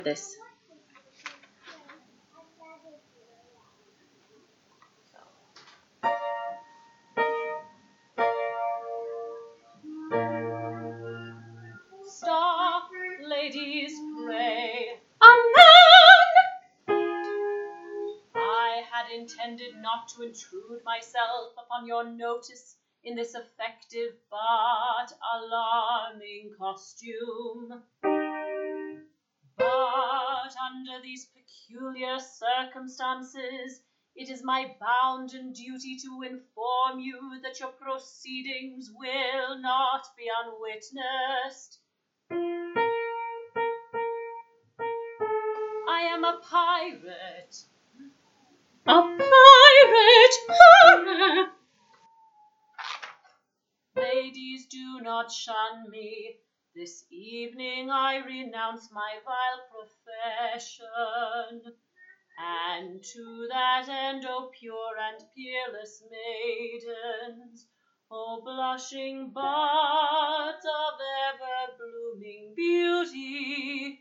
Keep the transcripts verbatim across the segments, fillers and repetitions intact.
this. Stop, ladies, pray. Amen! I had intended not to intrude myself upon your notice in this effective but alarming costume. But under these peculiar circumstances, it is my bounden duty to inform you that your proceedings will not be unwitnessed. I am a pirate. A pirate! Hurrah! Ladies, do not shun me. This evening I renounce my vile profession. And to that end, O pure and peerless maidens, O blushing buds of ever-blooming beauty,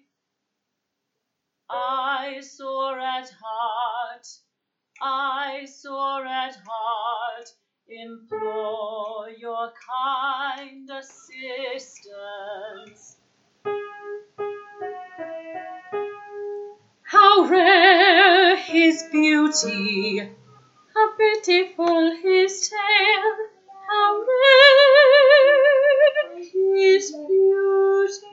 I sore at heart, I sore at heart, implore your kind assistance. How rare his beauty, how beautiful his tale, how rare his beauty.